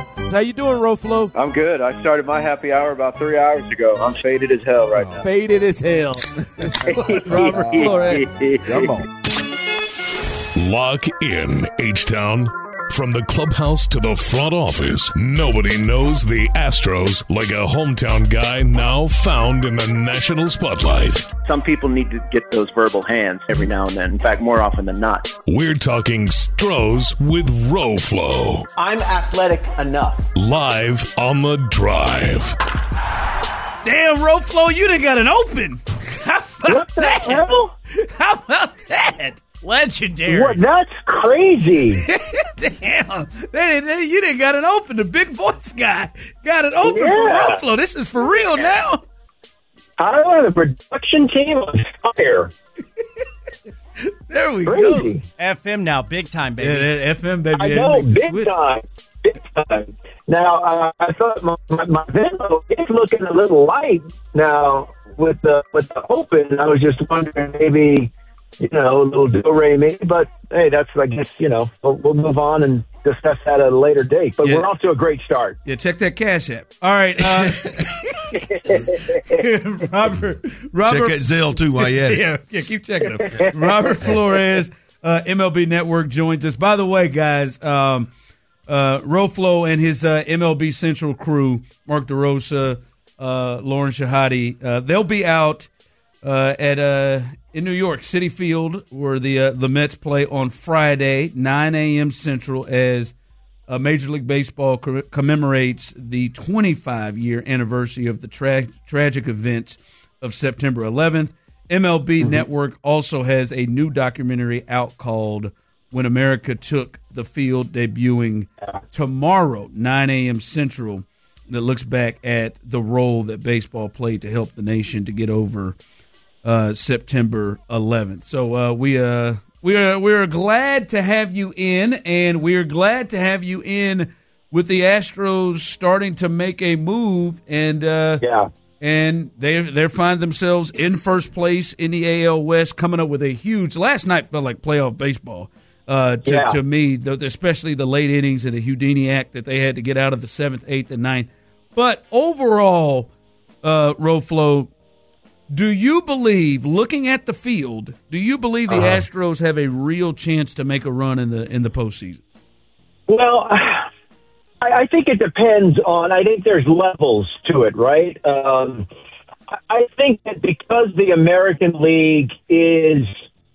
How you doing, Roflo? I'm good. I started my happy hour about 3 hours ago. I'm faded as hell right now. Faded as hell. Robert Flores. Come on. Lock in, H-Town. From the clubhouse to the front office, nobody knows the Astros like a hometown guy now found in the national spotlight. Some people need to get those verbal hands every now and then. In fact, more often than not. We're talking Stros with Roflo. I'm athletic enough. Live on The Drive. Damn, Roflo, you done got an open. How about What the that? hell? How about that? Legendary. What? That's crazy. Damn. You done got an open. The big voice guy got an open Yeah. for Roflo. This is for real now. I don't know, the production team on fire. There we Crazy. go. FM now, big time, baby. Yeah, that FM, baby. I yeah, know, make the big switch. time. Big time. Now, I thought my Venmo is looking a little light now with the open. I was just wondering maybe, a little do-re me. But, hey, that's, I guess, we'll move on and discuss that at a later date. But we're off to a great start. Yeah, check that Cash App. All right. Robert. Check that Zelle, too, while you at it. Yeah, keep checking them. Robert Flores, MLB Network, joins us. By the way, guys, Roflo and his MLB Central crew, Mark DeRosa, Lauren Shahadi, they'll be out in New York, Citi Field, where the Mets play on Friday, 9 a.m. Central, as Major League Baseball commemorates the 25-year anniversary of the tragic events of September 11th. MLB Network also has a new documentary out called When America Took the Field, debuting tomorrow, 9 a.m. Central, that looks back at the role that baseball played to help the nation to get over September 11th. So we are glad to have you in, and we're glad to have you in with the Astros starting to make a move, and they find themselves in first place in the AL West, coming up with a huge. Last night felt like playoff baseball to me, especially the late innings and the Houdini act that they had to get out of the 7th, 8th, and 9th. But overall, Roflo, do you believe, looking at the field, the Astros have a real chance to make a run in the postseason? Well, I think it depends on. I think there's levels to it, right? I think that because the American League is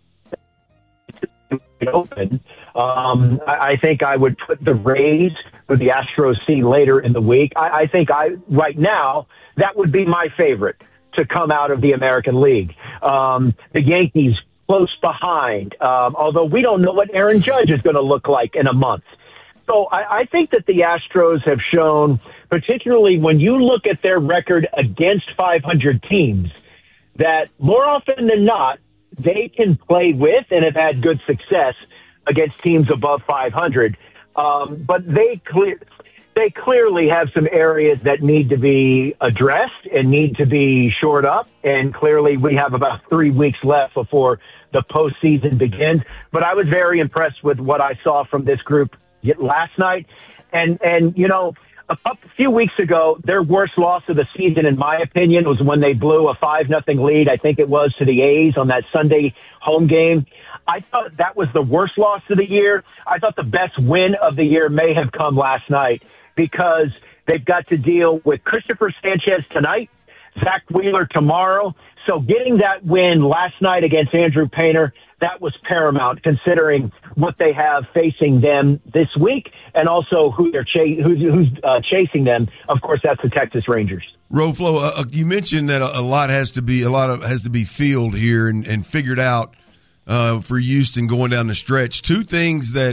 open, I think I would put the Rays, who the Astros see later in the week. I think right now that would be my favorite to come out of the American League. The Yankees close behind, although we don't know what Aaron Judge is going to look like in a month. So I think that the Astros have shown, particularly when you look at their record against 500 teams, that more often than not, they can play with and have had good success against teams above 500. But they clearly have some areas that need to be addressed and need to be shored up. And clearly we have about 3 weeks left before the postseason begins. But I was very impressed with what I saw from this group last night. And a few weeks ago, their worst loss of the season, in my opinion, was when they blew a 5-0 lead. I think it was to the A's on that Sunday home game. I thought that was the worst loss of the year. I thought the best win of the year may have come last night, because they've got to deal with Christopher Sanchez tonight, Zach Wheeler tomorrow. So getting that win last night against Andrew Painter, that was paramount, considering what they have facing them this week, and also who's chasing them. Of course, that's the Texas Rangers. Roflo, you mentioned that a lot has to be fielded here and figured out for Houston going down the stretch. Two things that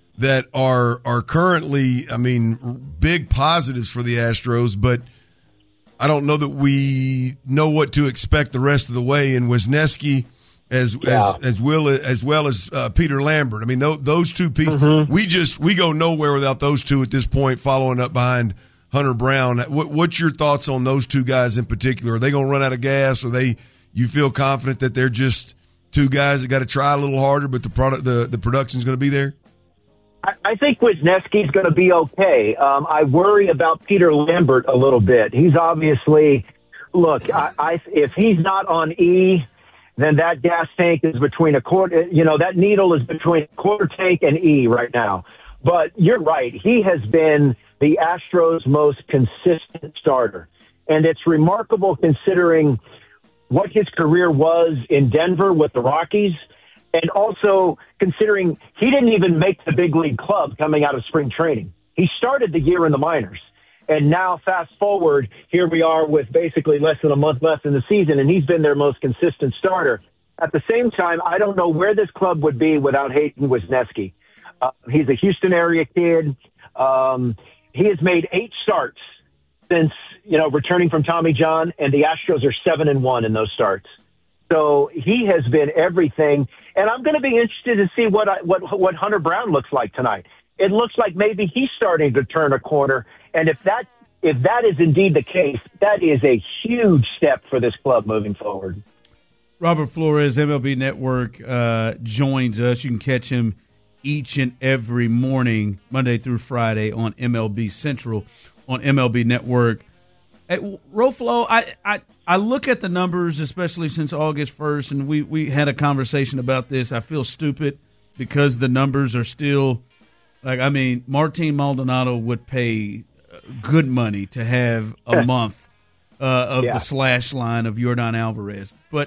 are currently, big positives for the Astros, but I don't know that we know what to expect the rest of the way. And Wisniewski, as well as Peter Lambert. Those two pieces. We go nowhere without those two at this point. Following up behind Hunter Brown. What's your thoughts on those two guys in particular? Are they going to run out of gas? You feel confident that they're just two guys that got to try a little harder, but the production's going to be there? I think Wisniewski's going to be okay. I worry about Peter Lambert a little bit. He's obviously, look, if he's not on E, then that gas tank is between a quarter, that needle is between a quarter tank and E right now. But you're right. He has been the Astros' most consistent starter. And it's remarkable considering what his career was in Denver with the Rockies. And also considering he didn't even make the big league club coming out of spring training. He started the year in the minors. And now fast forward, here we are with basically less than a month left in the season, and he's been their most consistent starter. At the same time, I don't know where this club would be without Hayden Wisniewski. He's a Houston area kid. He has made 8 starts since, returning from Tommy John, and the Astros are 7-1 in those starts. So he has been everything, and I'm going to be interested to see what Hunter Brown looks like tonight. It looks like maybe he's starting to turn a corner, and if that is indeed the case, that is a huge step for this club moving forward. Robert Flores, MLB Network, joins us. You can catch him each and every morning, Monday through Friday, on MLB Central on MLB Network. Hey, Roflo, I look at the numbers, especially since August 1st, and we had a conversation about this. I feel stupid because the numbers are still Martin Maldonado would pay good money to have a month of the slash line of Yordan Alvarez. But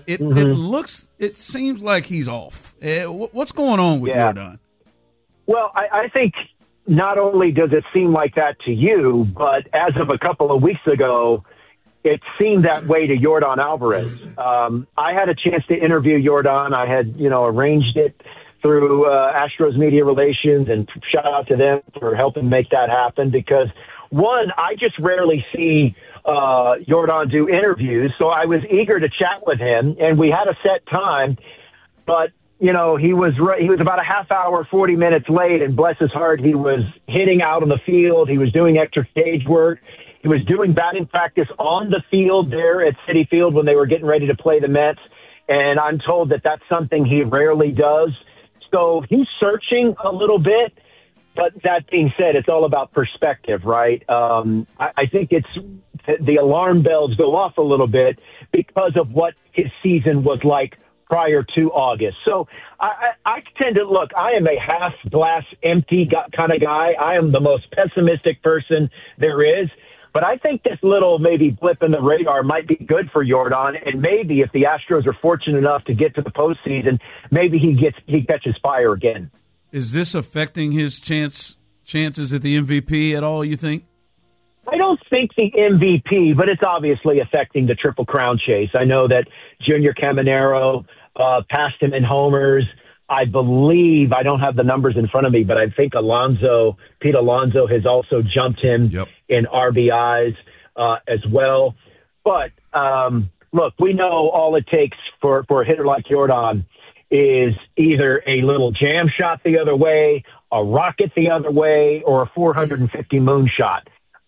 it seems like he's off. What's going on with Yordan? Well, I think not only does it seem like that to you, but as of a couple of weeks ago, it seemed that way to Yordan Alvarez. I had a chance to interview Yordan. I had, arranged it through Astros Media Relations, and shout out to them for helping make that happen because, one, I just rarely see Yordan do interviews, so I was eager to chat with him, and we had a set time, but he was about a half hour, 40 minutes late, and bless his heart, he was hitting out on the field. He was doing extra stage work. He was doing batting practice on the field there at Citi Field when they were getting ready to play the Mets, and I'm told that that's something he rarely does. So he's searching a little bit, but that being said, it's all about perspective, right? I think it's the alarm bells go off a little bit because of what his season was like prior to August. So I tend to look, I am a half glass empty kind of guy. I am the most pessimistic person there is. But I think this little maybe blip in the radar might be good for Yordan, and maybe if the Astros are fortunate enough to get to the postseason, maybe he catches fire again. Is this affecting his chances at the MVP at all, you think? I don't think the MVP, but it's obviously affecting the Triple Crown chase. I know that Junior Caminero passed him in homers. I believe, I don't have the numbers in front of me, but I think Pete Alonso has also jumped him in RBIs as well. But look, we know all it takes for a hitter like Yordan is either a little jam shot the other way, a rocket the other way, or a 450 moonshot.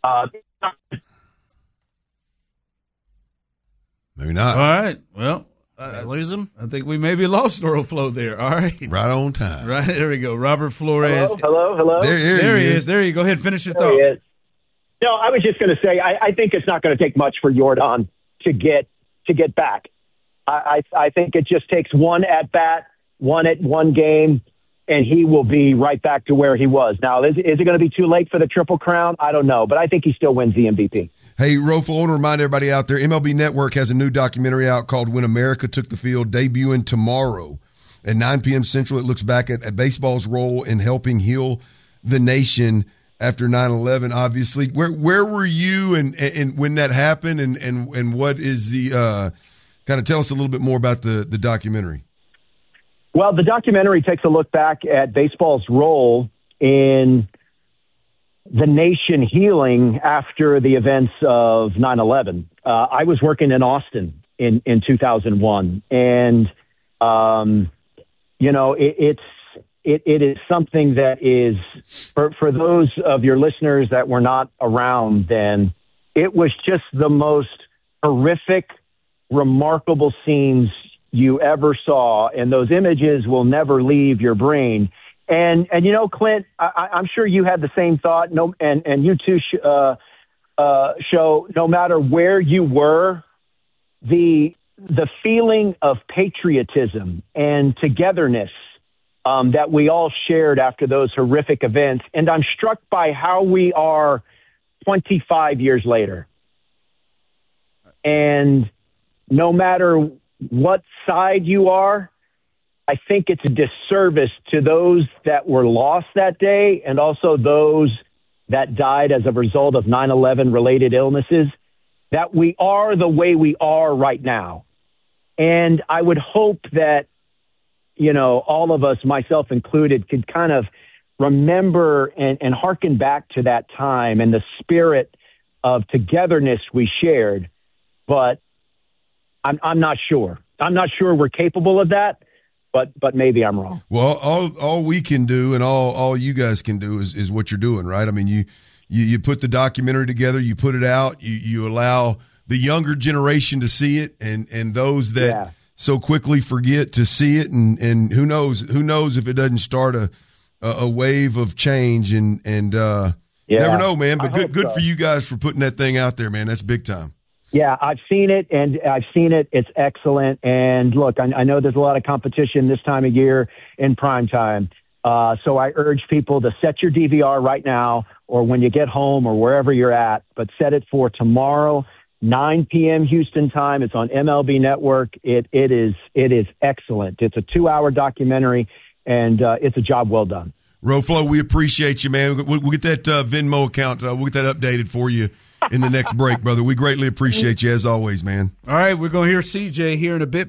Maybe not. All right. Well, lose him? I think we maybe lost Earl Flo there. All right. Right on time. Right. There we go. Robert Flores. Hello. There he is. There you go. Go ahead. Finish your thought. No, I was just going to say, I think it's not going to take much for Yordan to get back. I think it just takes one at bat, one game, and he will be right back to where he was. Now, is it going to be too late for the Triple Crown? I don't know, but I think he still wins the MVP. Hey, Rofo, I want to remind everybody out there, MLB Network has a new documentary out called When America Took the Field, debuting tomorrow at 9 p.m. Central. It looks back at baseball's role in helping heal the nation after 9/11, obviously. Where were you and when that happened, and what is the kind of tell us a little bit more about the documentary? Well, the documentary takes a look back at baseball's role in the nation healing after the events of 9/11. I was working in Austin in 2001, and it is something that is for those of your listeners that were not around then. It was just the most horrific, remarkable scenes you ever saw, and those images will never leave your brain. And you know, Clint, I'm sure you had the same thought. No, and you too, show. No matter where you were, the feeling of patriotism and togetherness that we all shared after those horrific events. And I'm struck by how we are 25 years later. And no matter what side you are, I think it's a disservice to those that were lost that day and also those that died as a result of 9/11 related illnesses, that we are the way we are right now. And I would hope that, you know, all of us, myself included, could kind of remember and hearken back to that time and the spirit of togetherness we shared. But I'm not sure. I'm not sure we're capable of that. But maybe I'm wrong. Well, all we can do and all you guys can do is what you're doing, right? I mean, you put the documentary together, you put it out, you allow the younger generation to see it, and those that so quickly forget to see it, and who knows if it doesn't start a wave of change, and never know, man. But good for you guys for putting that thing out there, man. That's big time. Yeah, I've seen it. It's excellent. And look, I know there's a lot of competition this time of year in prime time. So I urge people to set your DVR right now or when you get home or wherever you're at, but set it for tomorrow, 9 p.m. Houston time. It's on MLB Network. It is excellent. It's a 2-hour documentary, and it's a job well done. Roflo, we appreciate you, man. We'll get that Venmo account. We'll get that updated for you in the next break, brother. We greatly appreciate you as always, man. All right, we're going to hear CJ here in a bit.